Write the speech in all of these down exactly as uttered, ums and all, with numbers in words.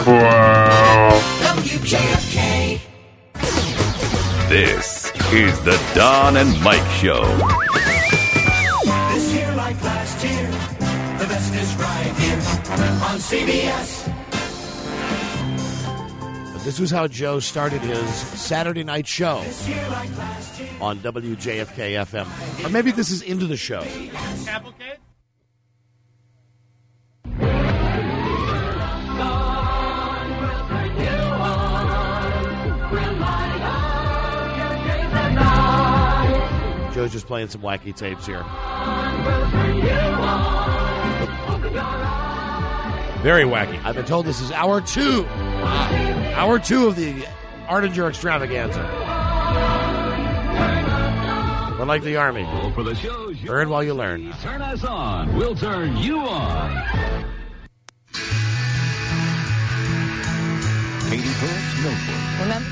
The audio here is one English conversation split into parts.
W J F K. This is the Don and Mike Show. This year like last year, the best is right here on C B S. This was how Joe started his Saturday night show on W J F K F M. Or maybe this is into the show. Cavalcade? Joe's just playing some wacky tapes here. Very wacky. I've been told this is hour two. Wow. Hour two of the Artinger extravaganza. But like the Army. For the show, learn while you learn. Turn us on. We'll turn you on. Katie Court's Notebook. Remember?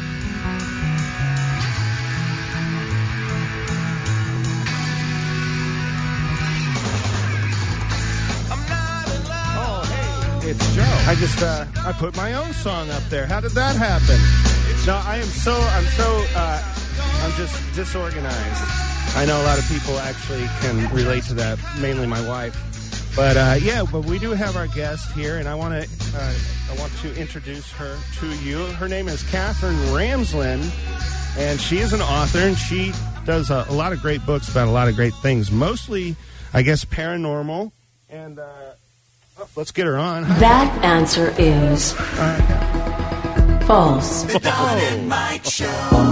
It's Joe. I just uh, I put my own song up there. How did that happen? No, I am so I'm so uh, I'm just disorganized. I know a lot of people actually can relate to that, mainly my wife. But uh, yeah, but we do have our guest here, and I want to uh, I want to introduce her to you. Her name is Catherine Ramsland, and she is an author, and she does a, a lot of great books about a lot of great things, mostly, I guess, paranormal. And uh, oh, let's get her on. That answer is uh, false. The Don and Mike Show.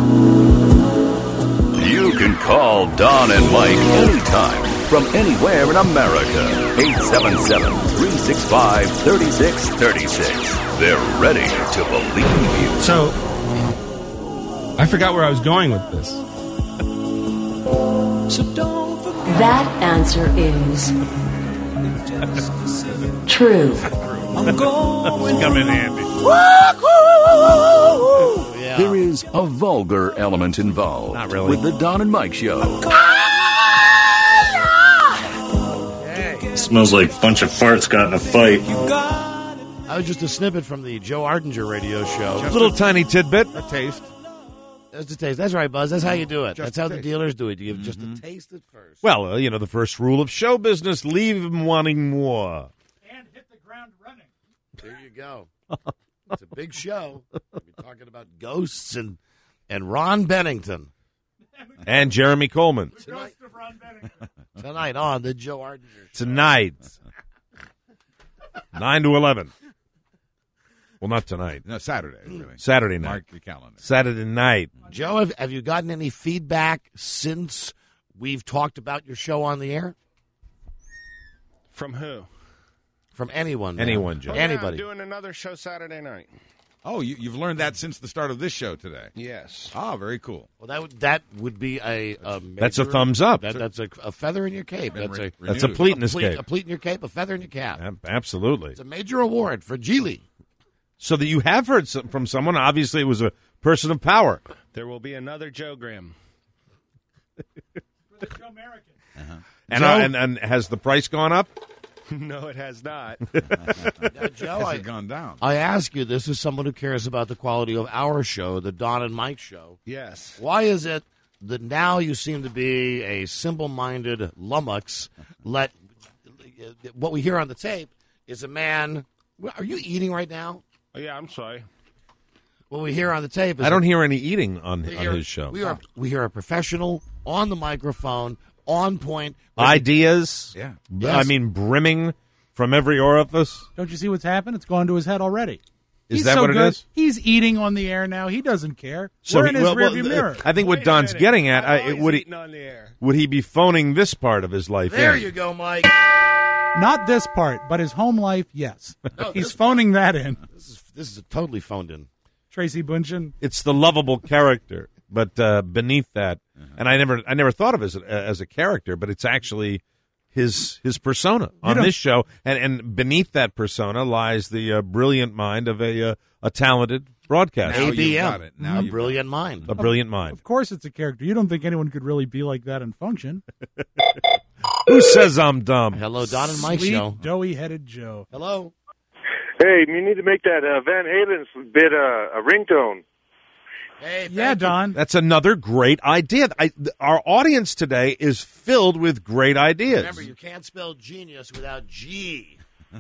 You can call Don and Mike anytime from anywhere in America. eight seven seven, three six five, three six three six. They're ready to believe you. So, I forgot where I was going with this. So don't forget. That answer is true. I'm going. Come in handy. Yeah. There is a vulgar element involved. Not really. With the Don and Mike Show. Smells like a bunch of farts got in a fight. That was just a snippet from the Joe Ardinger radio show. Little tiny tidbit. A taste. That's a taste. That's right, Buzz. That's how you do it. Just That's how a the taste. dealers do it. You give just a taste at first. Well, uh, you know, the first rule of show business, leave them wanting more. And hit the ground running. There you go. It's a big show. We'll be talking about ghosts and, and Ron Bennington And Jeremy Coleman. The ghost of Ron Bennington. tonight on the Joe Ardinger Show. Tonight. nine to eleven. Well, not tonight. No, Saturday. Really. Saturday night. Mark your calendar. Saturday night. Joe, have, have you gotten any feedback since we've talked about your show on the air? From who? From anyone. man. Anyone, Joe. Oh, yeah, Anybody. I'm doing another show Saturday night. Oh, you, you've learned that since the start of this show today. Yes. Ah, very cool. Well, that would, that would be a, a major, That's a thumbs up. That, that's a, a feather in your cape. Been That's re- a That's a renewed. pleat in his pleat, cape. a pleat in your cape, a feather in your cap. Ab- Absolutely. It's a major award for Geely. So that you have heard some, from someone. Obviously, it was a person of power. There will be another Joe Graham. For the Joe American. And, uh, and and has the price gone up? No, it has not. Now, Joe, Has I, it gone down? I ask you, this is someone who cares about the quality of our show, the Don and Mike Show. Yes. Why is it that now you seem to be a simple-minded lummox? Let what we hear on the tape is a man. Are you eating right now? Oh, yeah, I'm sorry. What we hear on the tape is I don't a, hear any eating on, we on hear, his show. We are we hear a professional on the microphone, on point. Ideas. Yeah. b- Yes. I mean, brimming from every orifice. Don't you see what's happened? It's gone to his head already. Is He's that so what it good. is? He's eating on the air now. He doesn't care. So We're he- in his well, well, rearview uh, mirror. I think what Wait a Don's minute. getting at, I'm I, always would he eating on the air. would he be phoning this part of his life There in? you go, Mike. Not this part, but his home life, yes. No, He's this- phoning that in. This is this is totally phoned in. Tracy Bunchen. It's the lovable character, but uh, beneath that, Uh-huh. and I never, I never thought of it as a, as a character, but it's actually his his persona on don't- this show, and and beneath that persona lies the uh, brilliant mind of a uh, a talented broadcaster, Now A B you've M, got it. Now a you've brilliant mind. a brilliant mind. Of course it's a character. You don't think anyone could really be like that and function. Who says I'm dumb? Hello, Don and Mike Sweet, Show. doughy-headed Joe. Hello. Hey, you need to make that uh, Van Halen's bit uh, a ringtone. Hey, Yeah, Don. That's another great idea. I, th- our audience today is filled with great ideas. Remember, you can't spell genius without G.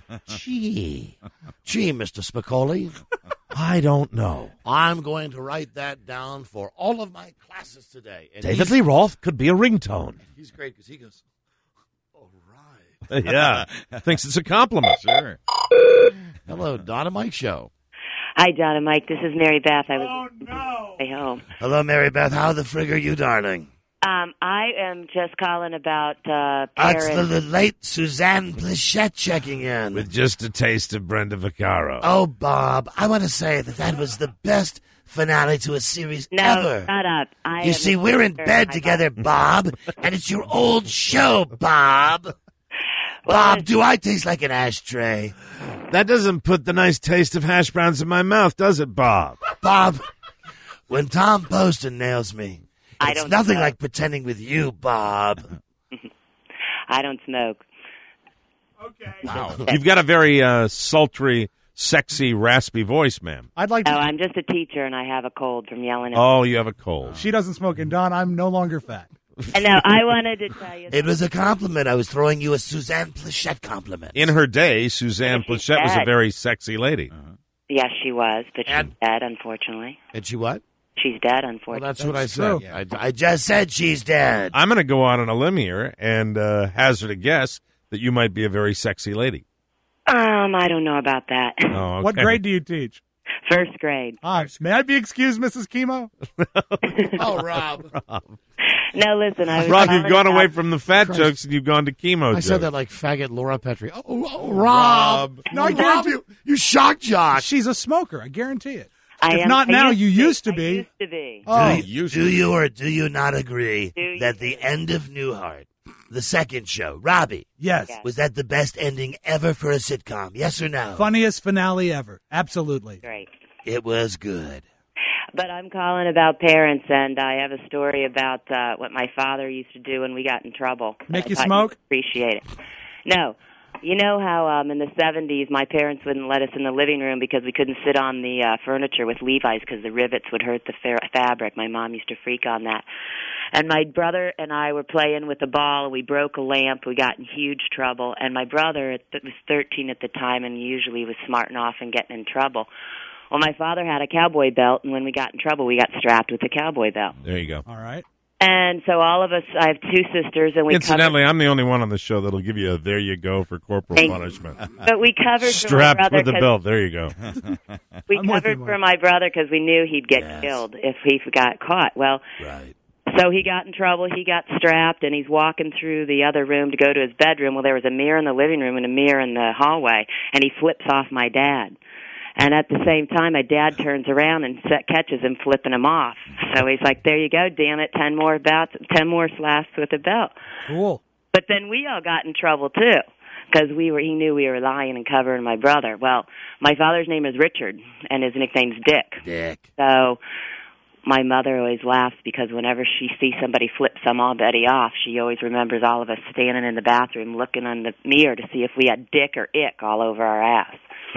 G. G, Mister Spicoli. I don't know. I'm going to write that down for all of my classes today. And David he's- Lee Roth could be a ringtone. He's great because he goes, all right. Yeah. Thinks it's a compliment. Sure. Hello, Don and Mike Show. Hi, Don and Mike. This is Mary Beth. I was Oh, no. way home. Hello, Mary Beth. How the frig are you, darling? Um, I am just calling about uh, That's parents. the, the late Suzanne Plachette checking in. With just a taste of Brenda Vaccaro. Oh, Bob, I want to say that that was the best finale to a series no, ever. shut up. I You am see, a we're in sister. bed I together, got- Bob, and it's your old show, Bob. Bob, do I taste like an ashtray? That doesn't put the nice taste of hash browns in my mouth, does it, Bob? Bob, when Tom Poston nails me, I it's don't nothing smoke. like pretending with you, Bob. I don't smoke. Okay. Wow. You've got a very uh, sultry, sexy, raspy voice, ma'am. I'd like No, to. I'm just a teacher, and I have a cold from yelling at. Oh, you have a cold. She doesn't smoke, and Don, I'm no longer fat. And no, I wanted to tell you. It was a compliment. I was throwing you a Suzanne Plachette compliment. In her day, Suzanne She's Plachette was a dead. very sexy lady. Yes, she was, but she's And- dead, unfortunately. And she what? She's dead, Well, unfortunately. that's what I That's said. true. I, I just said she's dead. I'm going to go out on a limb here and uh, hazard a guess that you might be a very sexy lady. Um, I don't know about that. Oh, okay. What grade do you teach? First grade. Hi. May I be excused, Missus Chemo? Oh, Rob. No, listen, I was. Rob, calling you've gone about- away from the fat Christ. jokes and you've gone to chemo I jokes. said that like faggot Laura Petrie. Oh, oh Rob. No, I Rob, guarantee- you, you shock jock. She's a smoker. I guarantee it. I If am- not I now, used you to used to I be. used to be. Oh, do, you, do you or do you not agree Do you? that the end of Newhart, the second show, Robbie, yes. Yes. was that the best ending ever for a sitcom? Yes or no? Funniest finale ever. Absolutely. Great. It was good. But I'm calling about parents, and I have a story about uh, what my father used to do when we got in trouble. Make I you thought smoke? you'd appreciate it. No. You know how um, in the seventies my parents wouldn't let us in the living room because we couldn't sit on the uh, furniture with Levi's because the rivets would hurt the fa- fabric. My mom used to freak on that. And my brother and I were playing with a ball. We broke a lamp. We got in huge trouble. And my brother th- was thirteen at the time and usually was smarting off and getting in trouble. Well, my father had a cowboy belt, and when we got in trouble, we got strapped with the cowboy belt. There you go. All right. And so all of us, I have two sisters, and we Incidentally, I'm the only one on the show that'll give you a there you go for corporal Thank- punishment. covered, but we covered Strapped for my brother with the 'cause- belt. There you go. We I'm with covered you, for Mike. my brother because we knew he'd get Yes. killed if he got caught. Well, Right. so he got in trouble. He got strapped, and he's walking through the other room to go to his bedroom. Well, there was a mirror in the living room and a mirror in the hallway, and he flips off my dad. And at the same time, my dad turns around and set, catches him flipping him off. So he's like, "There you go, damn it, ten more bouts, ten more slaps with a belt." Cool. But then we all got in trouble too, because we were. He knew we were lying and covering my brother. Well, my father's name is Richard, and his nickname's Dick. Dick. So my mother always laughs because whenever she sees somebody flip somebody off, she always remembers all of us standing in the bathroom looking in the mirror to see if we had dick or ick all over our ass.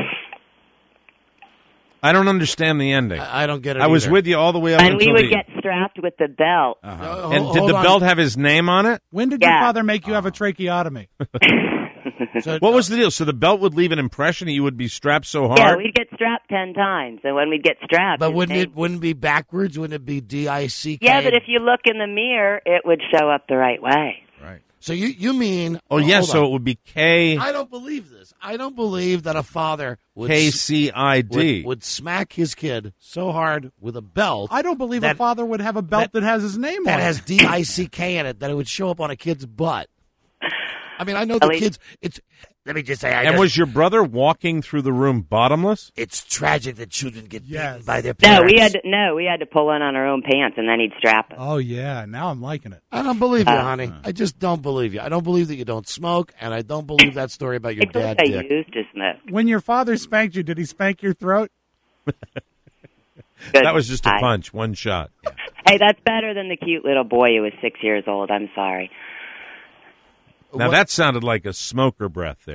I don't understand the ending. I, I don't get it I was either. with you all the way up And we until would the... get strapped with the belt. Oh, and ho- did hold the on. belt have his name on it? When did Yeah. your father make you have a tracheotomy? So- What was the deal? So the belt would leave an impression that you would be strapped so hard? Yeah, we'd get strapped ten times, and when we'd get strapped, But his wouldn't name- it wouldn't it be backwards? Wouldn't it be D I C K? Yeah, but if you look in the mirror, it would show up the right way. Right. So you you mean? Oh, yeah, hold so on. it would be K I don't believe this. I don't believe that a father would K s- C I D. would, would smack his kid so hard with a belt I don't believe a That- father would have a belt that, that- has his name that on has it. D I C K in it that it would show up on a kid's butt. I mean, I know the Ellie- kids. It's let me just say, I And just- was your brother walking through the room bottomless? it's tragic that children get Yes. beaten by their No, parents. we had to, no, we had to pull in on our own pants, and then he'd strap us. Oh, yeah. Now I'm liking it. I don't believe you, Uh, honey. I just don't believe you. I don't believe that you don't smoke, and I don't believe that story about your I thought dad. I Dick. used to smoke. When your father spanked you, did he spank your throat? Good. That was just a I- punch, one shot. Hey, that's better than the cute little boy who was six years old. I'm sorry. Now What- that sounded like a smoker breath there.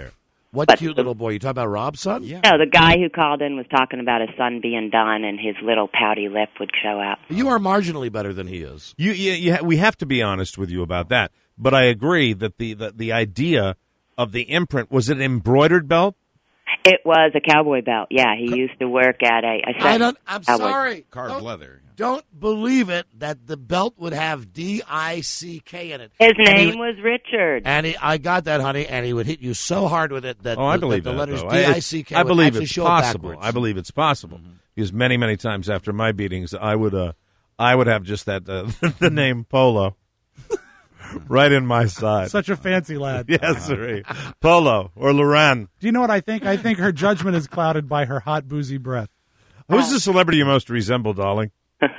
What But cute the- little boy? You talking about Rob's son? Yeah. No, the guy who called in was talking about his son being done, and his little pouty lip would show out. You are marginally better than he is. You, you, you ha- we have to be honest with you about that. But I agree that the, the, the idea of the imprint, was it an embroidered belt? It was a cowboy belt. Yeah, he used to work at a. a I don't. I'm cowboy. sorry. Carved Don't- leather. Don't believe it that the belt would have D I C K in it. His And he name would- was Richard. And he, I got that, honey, and he would hit you so hard with it that, Oh, I the, believe that the that, letters though. D I- I C K I would believe actually it's show possible. backwards. I believe it's possible because many, many times after my beatings, I would, uh, I would have just that uh, the name Polo right in my side. Such a fancy lad. Yes, sir. Polo or Loran. Do you know what I think? I think her judgment is clouded by her hot, boozy breath. Who's the celebrity you most resemble, darling?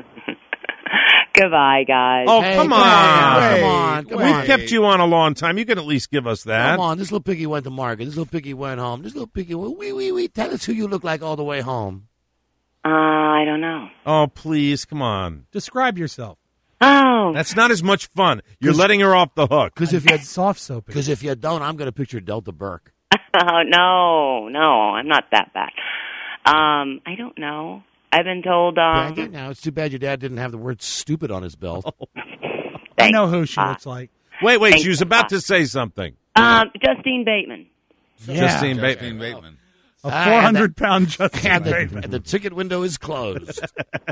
Goodbye, guys. Oh, Hey, come come on. on, come on, come We've on. kept you on a long time. You can at least give us that. Come on, this little piggy went to market. This little piggy went home. This little piggy went, wee, wee, wee. Tell us who you look like all the way home. Uh, I don't know. Oh, please, come on. Describe yourself. Oh, That's not as much fun. You're 'Cause- letting her off the hook. Because if you Soft soaping. because if you don't, I'm going to picture Delta Burke. oh no, no, I'm not that bad. Um, I don't know. I've been told. Um, Yeah, now it's too bad your dad didn't have the word "stupid" on his belt. I know who she Uh, looks like. Wait, wait. Thank She was you. about to say something. um, Justine Bateman. Yeah. Justine Bateman. Justine Bateman. A Ah, four hundred pound Justin and, the, Bateman. and the ticket window is closed.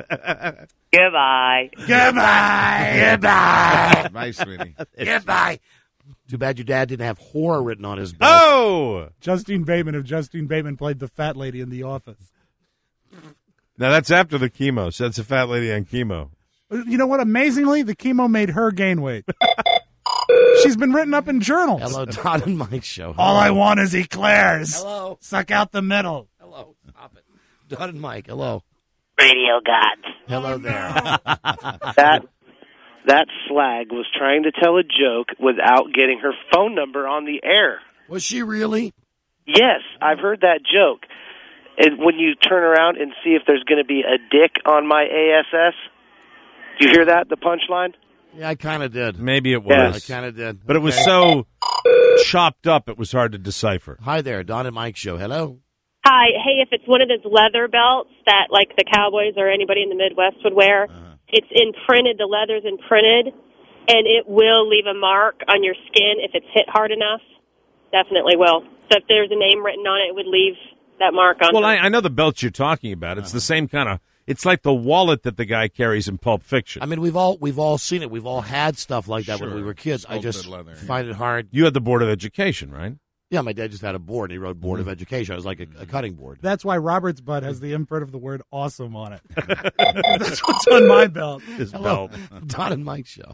Goodbye. Goodbye. Goodbye. Bye, sweetie. Goodbye. Too bad your dad didn't have "whore" written on his belt. Oh! Justine Bateman if Justine Bateman played the fat lady in The Office. Now, that's after the chemo. So that's a fat lady on chemo. You know what? Amazingly, the chemo made her gain weight. She's been written up in journals. Hello, Don and Mike show. All I want is eclairs. Hello. Suck out the middle. Hello. Stop it. Don and Mike. Hello. Radio gods. Hello there. That that slag was trying to tell a joke without getting her phone number on the air. Was she really? Yes, I've heard that joke. And when you turn around and see if there's going to be a dick on my A S S, do you hear that, the punchline? Yeah, I kind of did. Maybe it Yeah, was. I kind of did. But it was Okay. so chopped up, it was hard to decipher. Hi there, Don and Mike show. Hello. Hi. Hey, if it's one of those leather belts that, like, the Cowboys or anybody in the Midwest would wear, Uh-huh. it's imprinted, the leather's imprinted, and it will leave a mark on your skin if it's hit hard enough. Definitely will. So if there's a name written on it, it would leave that mark on Well, her. I, I know the belt you're talking about. It's the same kind of. It's like the wallet that the guy carries in Pulp Fiction. I mean, we've all we've all seen it. We've all had stuff like that when we were kids. I Sculpted just leather, yeah. find it hard. You had the Board of Education, right? Yeah, my dad just had a board. And he wrote Board of Education. It was like a, a cutting board. That's why Robert's butt has the imprint of the word awesome on it. That's what's on my belt. His Hello, belt. Don and Mike show.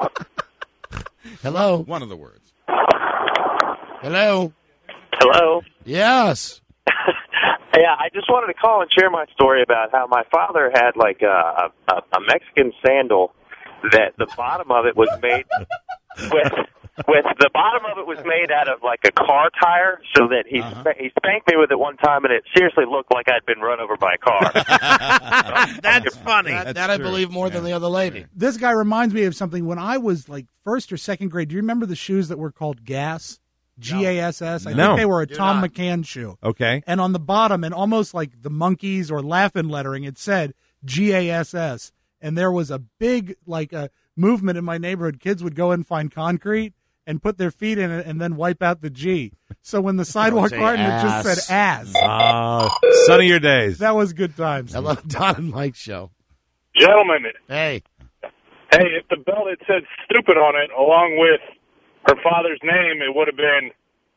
Hello. One of the words. Hello. Hello. Yes. Yeah, I just wanted to call and share my story about how my father had like a, a, a Mexican sandal that the bottom of it was made with with the bottom of it was made out of like a car tire, so that he Uh-huh. sp- he spanked me with it one time, and it seriously looked like I'd been run over by a car. That's funny. That, that I believe more than the other lady. This guy reminds me of something when I was like first or second grade. Do you remember the shoes that were called Gas? G A S S? I No. think they were a Do Tom not. McCann shoe. Okay. And on the bottom, and almost like the monkeys or laughing lettering, it said G A S S. And there was a big like a movement in my neighborhood. Kids would go and find concrete and put their feet in it and then wipe out the G. So when the sidewalk say garden, it just ass. said ass. Ah, son of your days. That was good times. Hello, Don and Mike show. Gentlemen, Hey. hey, if the belt had said "stupid" on it, along with her father's name, it would have been.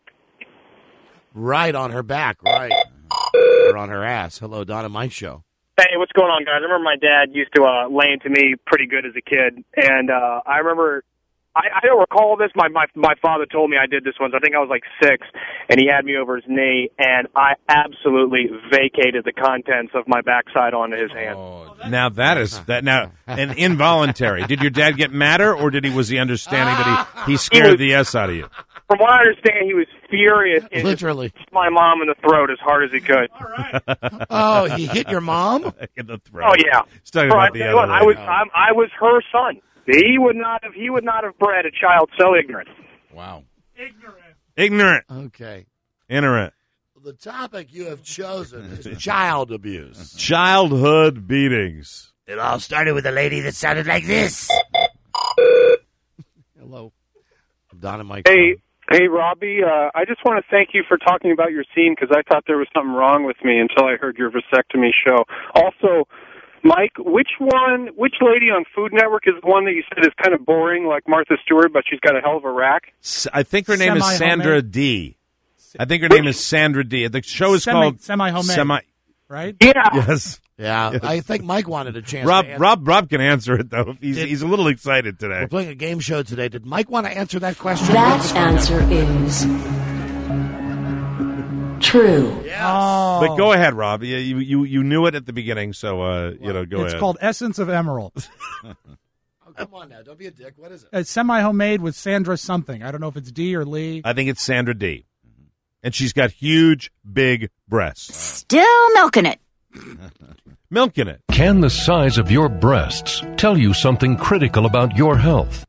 Right on her back, right. Or on her ass. Hello, Don and Mike show. Hey, what's going on, guys? I remember my dad used to uh, lay into me pretty good as a kid, and uh, I remember I, I don't recall this. My, my my father told me I did this once. I think I was like six, and he had me over his knee, and I absolutely vacated the contents of my backside onto his hand. Oh, Now that is that now an involuntary. Did your dad get madder, or did he was he understanding that he he scared the s out of you? From what I understand, he was furious and Literally. just kicked my mom in the throat as hard as he could. Oh, he hit your mom? In the throat. Oh yeah. He's talking Bro, I about the tell other you what, I was lady. I'm, I was her son. He would not have he would not have bred a child so ignorant. wow. Ignorant. Okay. Enter it. The topic you have chosen is child abuse. Childhood beatings. It all started with a lady that sounded like this. Hello. Don and Mike. Hey, hey, Robbie. Uh, I just want to thank you for talking about your scene because I thought there was something wrong with me until I heard your vasectomy show. Also, Mike, which one, which lady on Food Network is the one that you said is kind of boring, like Martha Stewart, but she's got a hell of a rack? S- I think her name is Semi-homemade? Sandra D. I think her name is Sandra D. The show is Semi- called Semi-Homemade. Semi. Right? Yeah. Yes. Yeah, Yes. I think Mike wanted a chance. Rob, to answer. Rob, Rob can answer it though. He's Did- he's a little excited today. We're playing a game show today. Did Mike want to answer that question? That answer is true. Oh. But go ahead, Rob. You, you you you knew it at the beginning, so uh, you know, go It's ahead. called Essence of Emerald. Oh, come on now. Don't be a dick. What is it? It's semi-homemade with Sandra something. I don't know if it's D or Lee. I think it's Sandra D. And she's got huge, big breasts. Still milking it. Milking it. Can the size of your breasts tell you something critical about your health?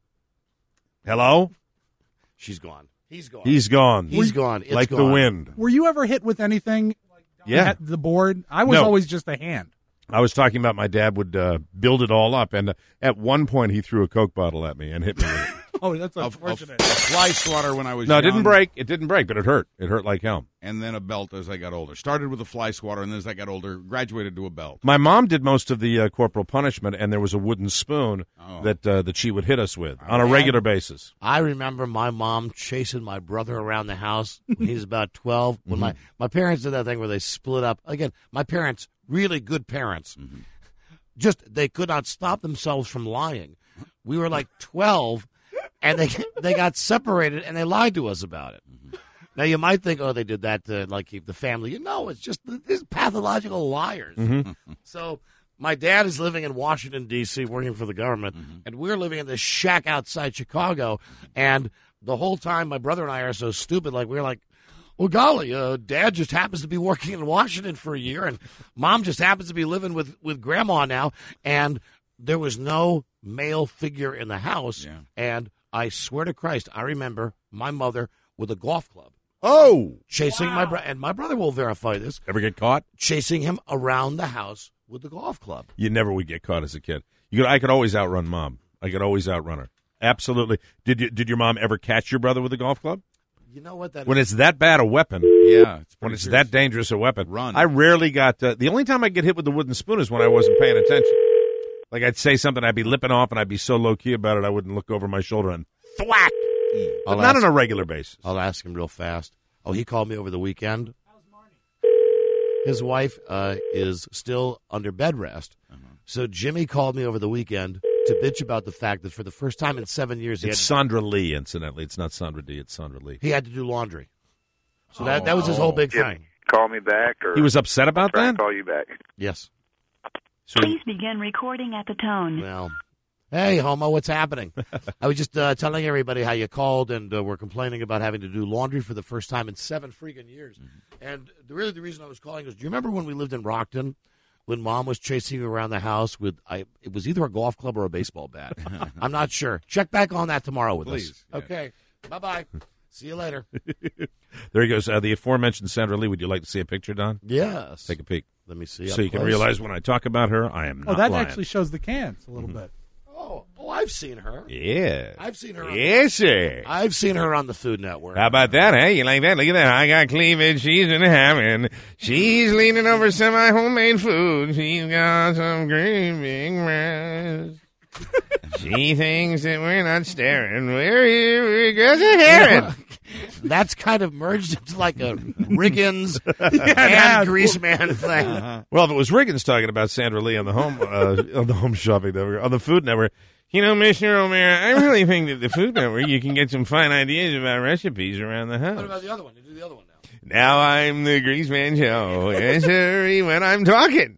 Hello? She's gone. He's gone. He's gone. He's gone. It's like the gone. wind. Were you ever hit with anything Yeah. at the board? I was No. always just a hand. I was talking about my dad would uh, build it all up, and uh, at one point he threw a Coke bottle at me and hit me with it. Oh, that's A, a, unfortunate. a fly swatter when I was No, it young, didn't break. It didn't break, but it hurt. It hurt like hell. and then a belt as I got older. Started with a fly swatter, and then as I got older, graduated to a belt. My mom did most of the uh, corporal punishment, and there was a wooden spoon Oh. that uh, that she would hit us with on a regular basis. I remember my mom chasing my brother around the house when he was about twelve. When my, my parents did that thing where they split up. Again, my parents, really good parents. Just, they could not stop themselves from lying. We were like twelve, and they they got separated, and they lied to us about it. Now, you might think, oh, they did that to, like, keep the family. You know, it's just, these pathological liars. So, my dad is living in Washington, D C, working for the government, and we're living in this shack outside Chicago, and the whole time my brother and I are so stupid, like, we're like, well, golly, uh, Dad just happens to be working in Washington for a year, and Mom just happens to be living with, with Grandma now, and there was no male figure in the house, and I swear to Christ, I remember my mother with a golf club. Oh! Chasing my brother, and my brother will verify this. Ever get caught? Chasing him around the house with the golf club. You never would get caught as a kid. You could, I could always outrun Mom. I could always outrun her. Absolutely. Did you? Did your mom ever catch your brother with a golf club? You know what that When is? it's that bad a weapon, Yeah, it's when pretty it's serious. that dangerous a weapon, Run. I rarely got. Uh, the only time I get hit with the wooden spoon is when I wasn't paying attention. Like I'd say something, I'd be lipping off, and I'd be so low key about it, I wouldn't look over my shoulder and thwack. But I'll not ask- on a regular basis. I'll ask him real fast. Oh, he called me over the weekend. His wife uh, is still under bed rest. So Jimmy called me over the weekend to bitch about the fact that for the first time in seven years he had, It's Sandra Lee, incidentally. It's not Sandra D. It's Sandra Lee. he had to do laundry. So that, that was his whole big Yeah. thing. Call me back, or He was upset about try that. and call you back. Yes. So Please begin recording at the tone. Well, hey, homo, what's happening? I was just uh, telling everybody how you called and uh, were complaining about having to do laundry for the first time in seven freaking years. And the, really the reason I was calling is, do you remember when we lived in Rockton, when Mom was chasing you around the house with, I, it was either a golf club or a baseball bat. I'm not sure. Check back on that tomorrow with Please, us. yeah. Okay. Bye-bye. See you later. there he goes. Uh, the aforementioned Sandra Lee. Would you like to see a picture, Don? Yes. Take a peek. Let me see. So up you can close. realize when I talk about her, I am Oh, not that lying. actually shows the cans a little bit. Oh, oh, I've seen her. Yeah. I've seen her. On, Yes, sir. I've seen her on the Food Network. How about that, hey? You like that? Look at that. I got cleavage. She's in heaven. She's leaning over semi-homemade food. She's got some great big breasts. She thinks that we're not staring. We're here because of Heron. That's kind of merged into like a Riggins Yeah, and Greaseman thing. Well, if it was Riggins talking about Sandra Lee on the home uh, on the home shopping network, on the Food Network, you know, Mister O'Meara, I really think that the Food Network, you can get some fine ideas about recipes around the house. What about the other one? You do the other one now. Now I'm the Greaseman Show. Yes, sir, when I'm talking.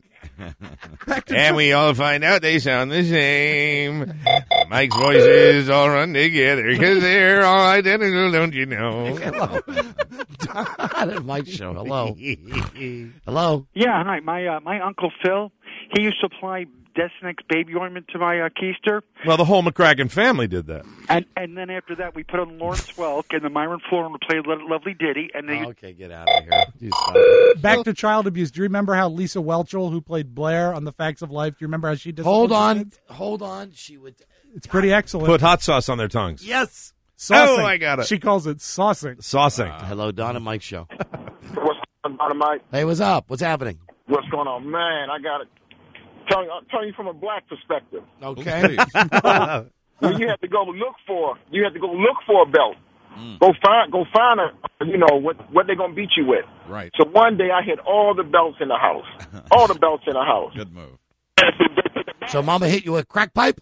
And we all find out they sound the same. Mike's voices all run together because they're all identical, don't you know? Hello. Don and Mike Show. Hello. Hello. Yeah, hi. My uh, my uncle Phil, he used to supply Desinex baby ointment to my uh, keister. Well, the whole McCracken family did that. And and then after that, we put on Lawrence Welk, and the Myron Florin would play a lo- lovely ditty. And they, Okay, get out of here. You stop it. Back to child abuse. Do you remember how Lisa Welchel, who played Blair on The Facts of Life, do you remember how she disciplined Hold her on. kids? Hold on. She would. It's pretty excellent. Put hot sauce on their tongues. Yes. Saucing. Oh, I got it. She calls it saucing. Saucing. Uh, hello, Don and Mike show. What's going on, Mike? Hey, what's up? What's happening? What's going on, man? I got it. Telling, I'm telling you from a black perspective. Okay. When you have to go look for, you have to go look for a belt. Mm. Go find, go find a, you know what what they're gonna beat you with. Right. So one day I hit all the belts in the house, all the belts in the house. Good move. So Mama hit you with a crack pipe?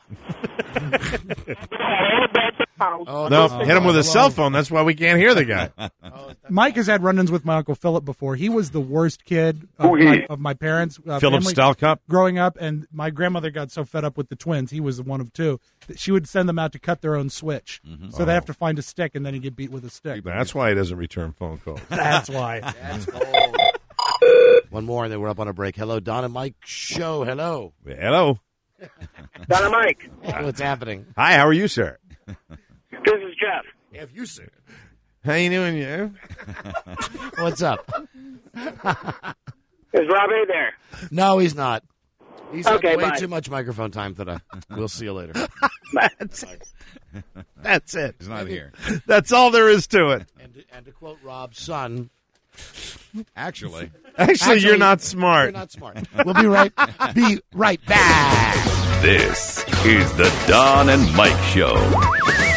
Oh, no, hit him with a cell phone. That's why we can't hear the guy. Mike has had run-ins with my Uncle Philip before. He was the worst kid of, Oh, he- my, of my parents. Uh, Philip family Stalcup? Growing up, and my grandmother got so fed up with the twins, he was one of two, that she would send them out to cut their own switch. So they have to find a stick, and then he'd get beat with a stick. That's why he doesn't return phone calls. That's why. That's old. One more, and then we're up on a break. Hello, Don and Mike show. Hello. Hello. Don and Mike. What's happening? Hi, how are you, sir? This is Jeff. If you sir. How you doing, Jeff? What's up? Is Rob A there? No, he's not. He's Okay, had way bye. too much microphone time today. We'll see you later. That's it. That's it. He's not here. That's all there is to it. And to, and to quote Rob's son, Actually. Actually, you're not smart. You're not smart. We'll be right be right back. This is the Don and Mike Show.